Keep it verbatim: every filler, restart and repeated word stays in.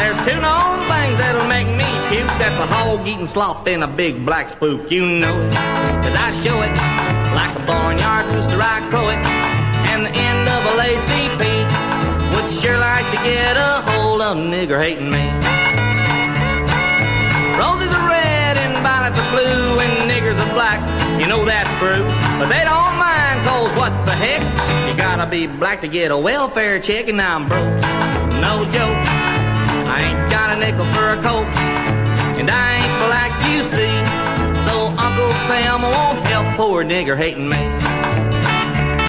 There's two known things that'll make me puke. That's a hog eating slop and a big black spook. You know it, cause I show it. Like a barnyard rooster I crow it. And the N double A C P would sure like to get a hold of nigger-hating me. Roses are red and violets are blue and niggers are black. You know that's true, but they don't mind, cause what the heck? You gotta be black to get a welfare check, and I'm broke. No joke, I ain't got a nickel for a coat, and I ain't black, you see. So Uncle Sam won't help poor nigger-hating me.